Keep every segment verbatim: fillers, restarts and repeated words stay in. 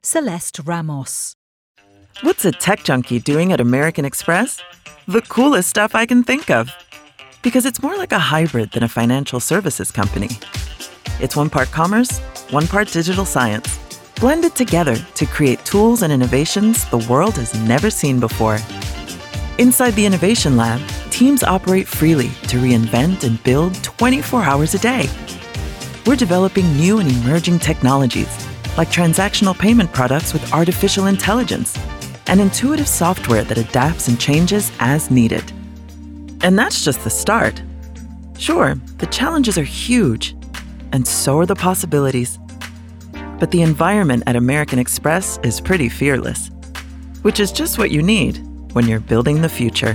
Celeste Ramos. What's a tech junkie doing at American Express? The coolest stuff I can think of. Because it's more like a hybrid than a financial services company. It's one part commerce, one part digital science, blended together to create tools and innovations the world has never seen before. Inside the Innovation Lab, teams operate freely to reinvent and build twenty-four hours a day. We're developing new and emerging technologies, like transactional payment products with artificial intelligence, and intuitive software that adapts and changes as needed. And that's just the start. Sure, the challenges are huge, and so are the possibilities. But the environment at American Express is pretty fearless, which is just what you need when you're building the future.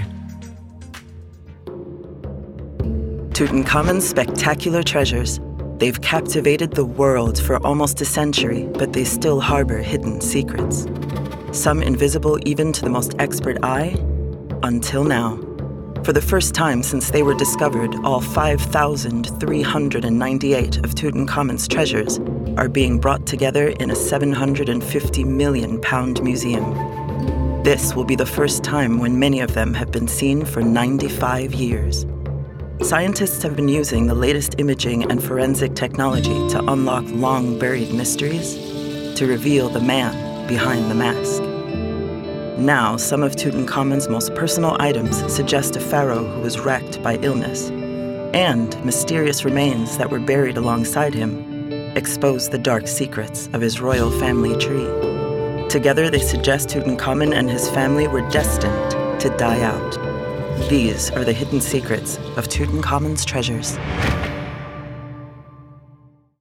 Tutankhamun's spectacular treasures. They've captivated the world for almost a century, but they still harbor hidden secrets. Some invisible even to the most expert eye, until now. For the first time since they were discovered, all five thousand three hundred ninety-eight of Tutankhamun's treasures are being brought together in a seven hundred fifty million pound museum. This will be the first time when many of them have been seen for ninety-five years. Scientists have been using the latest imaging and forensic technology to unlock long-buried mysteries, to reveal the man behind the mask. Now, some of Tutankhamun's most personal items suggest a pharaoh who was wrecked by illness, and mysterious remains that were buried alongside him expose the dark secrets of his royal family tree. Together, they suggest Tutankhamun and his family were destined to die out. These are the hidden secrets of Tutankhamun's treasures.